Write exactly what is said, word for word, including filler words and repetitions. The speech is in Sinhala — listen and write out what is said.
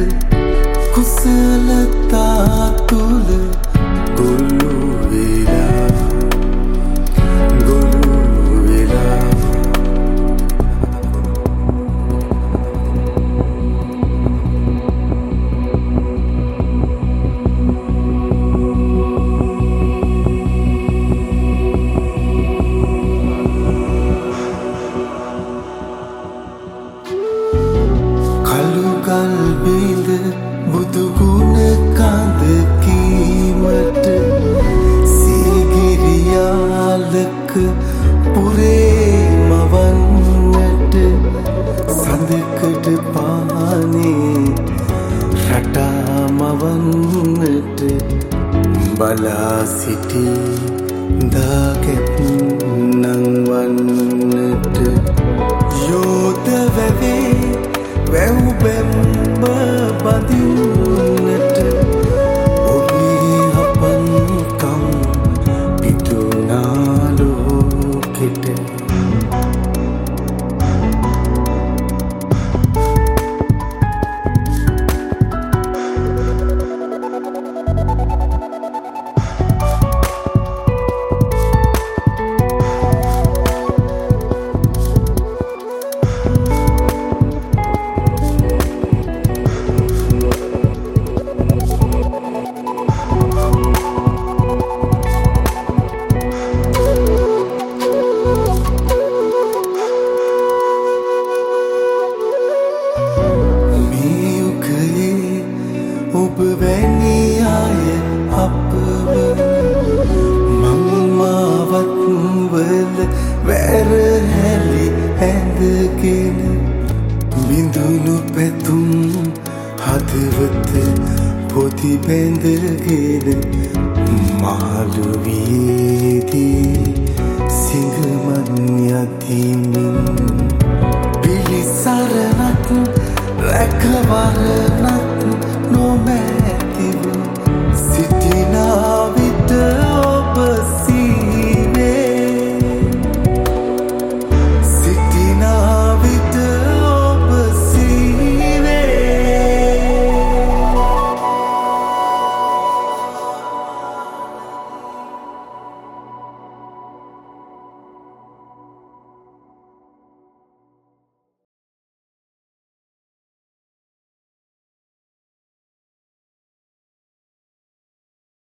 කුසලතා තුල ගොළු වෙලා ගොළු වෙලා කල් බිඳ බුදු ගුණ කඳ කීමට සීගිරියාලක පුරේ මවන්නට සඳකඩ පානේ රටා මවන්නට බලා සිටි දාකැප් නංවන්නට යෝධ වැවේ වැව් බැම්බ බදින්නට ඔබේ හපන්කම් පිටුනා ලෝකෙට ඔබ වැනි අය අපව මම්මාවත් වල වැරහැලි ඇඳගෙන බිඳුණු පැතුම් හදවත පොති බැඳගෙන මාළු වීදී සිඟමන් යතිමින් පිළිසරණක් රැකවරණක්